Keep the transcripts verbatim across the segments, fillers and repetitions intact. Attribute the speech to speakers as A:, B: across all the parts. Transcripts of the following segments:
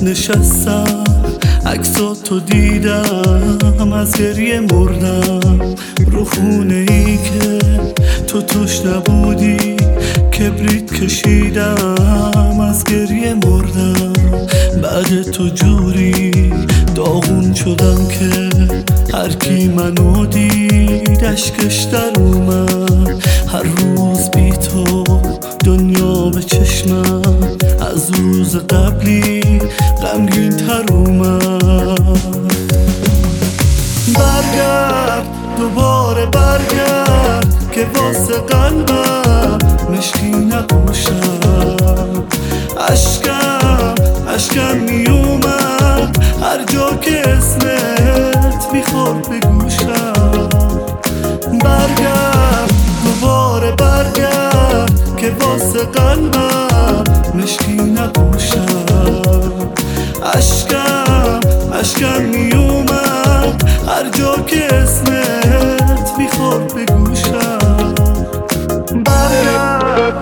A: نشستم عکساتو دیدم، از گریه مردم رو خونه ای که تو توش نبودی. کبریت کشیدم از گریه مردم، بعد تو جوری داغون شدم که هر کی منو دید اشکش در اومد. هر روز بی تو دنیا به چشمم از روز قبلی غمگین تر اومد. برگرد دوباره برگرد که واسه قلبم مشکی نباشم. اشکم اشکم می اومد هر جا که اسمت میخورد به گوشم. برگرد دوباره برگرد که واسه قلبم مشکی نباشم. اشکم اشکم می اومد هر جا که اسمت میخورد به گوشم. برگرد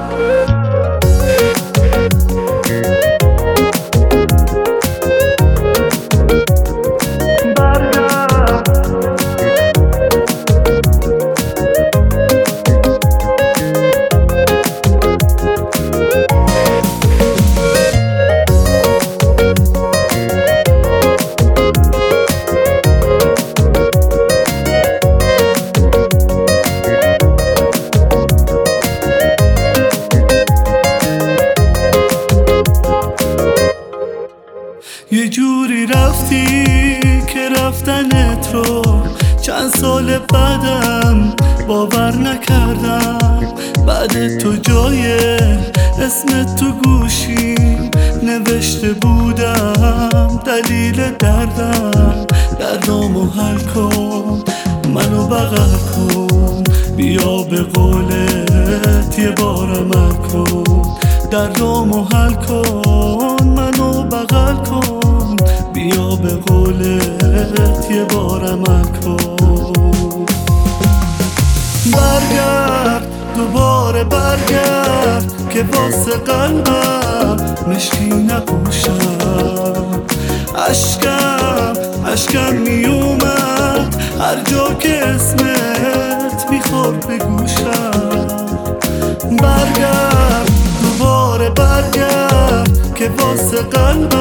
A: یه جوری رفتی که رفتنت رو چند سال بعدم باور نکردم. بعد تو جای اسمت تو گوشی نوشته بودم دلیل دردم. دردامو حل کن منو بغل کن، بیا به قولت یه بار عمل کن. دردامو حل کن منو بغل کن، بیا به قولت یه بار عمل کن. برگرد دوباره برگرد که واسه قلبم مشکی نباشم. اشکم اشکم می اومد هر جا که اسمت میخورد به گوشم. برگرد دوباره برگرد که واسه قلبم